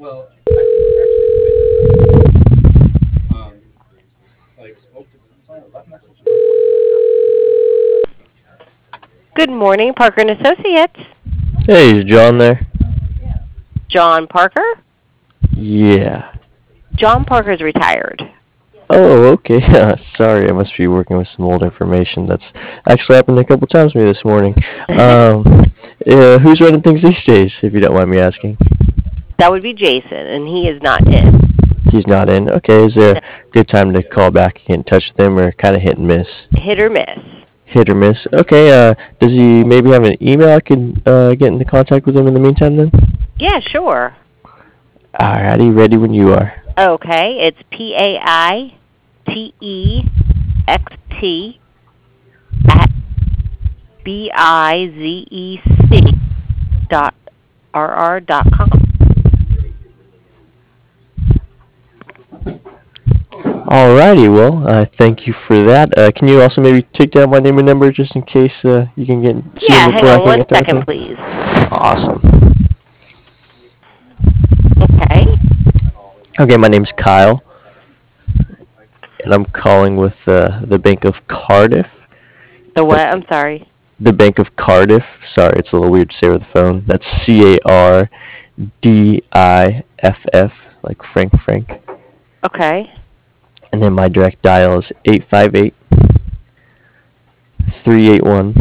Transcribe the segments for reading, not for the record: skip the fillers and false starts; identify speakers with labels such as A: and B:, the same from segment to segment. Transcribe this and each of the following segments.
A: Good morning, Parker and Associates.
B: Hey, is John there?
A: John Parker?
B: Yeah.
A: John Parker's retired.
B: Oh, okay. Sorry, I must be working with some old information. That's actually happened a couple times to me this morning. Um, who's running things these days, if you don't mind me asking?
A: That would be Jason, and he is not in.
B: He's not in. Okay, is there a good time to call back and get in touch with him, or kind of hit and miss?
A: Hit or miss.
B: Hit or miss. Okay, does he maybe have an email I could get into contact with him in the meantime then?
A: Yeah, sure.
B: Alrighty, ready when you are.
A: Okay, it's PAITEXT at bizec.rr.com.
B: Alrighty, well, thank you for that. Can you also maybe take down my name and number just in case you can see
A: Yeah,
B: him
A: hang
B: before I
A: on
B: can
A: one
B: get that with
A: second,
B: him?
A: please.
B: Awesome.
A: Okay.
B: Okay, my name's Kyle, and I'm calling with the Bank of Cardiff.
A: The what?
B: That's
A: I'm sorry.
B: the Bank of Cardiff. Sorry, it's a little weird to say over the phone. That's CARDIFF, like Frank.
A: Okay.
B: And then my direct dial is 858-381-4851.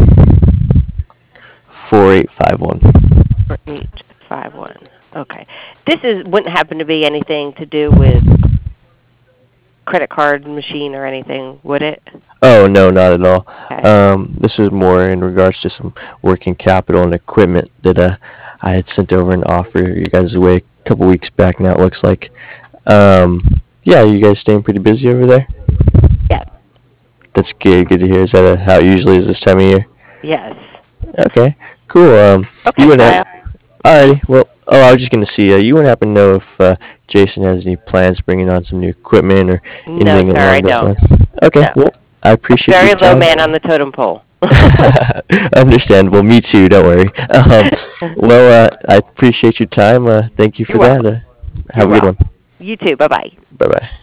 A: 4851. Okay. This wouldn't happen to be anything to do with credit card machine or anything, would it?
B: Oh, no, not at all.
A: Okay.
B: This was more in regards to some working capital and equipment that I had sent over an offer you guys away a couple weeks back now, it looks like. Yeah, you guys staying pretty busy over there?
A: Yes.
B: That's good. Good to hear. Is that how it usually is this time of year?
A: Yes.
B: Okay, cool. You
A: Okay,
B: wouldn't
A: Kyle.
B: alrighty. Well, I was just gonna see. You wouldn't happen to know if Jason has any plans bringing on some new equipment or
A: No,
B: anything
A: sir, I
B: along those
A: don't.
B: lines? Okay.
A: No.
B: Well, I appreciate
A: Very
B: your
A: low
B: time.
A: man on the totem pole.
B: Understandable. Me too. Don't worry. Well, I appreciate your time. Thank you for
A: You're
B: that.
A: welcome.
B: Have
A: You're
B: a good
A: welcome.
B: one.
A: You too. Bye-bye.
B: Bye bye.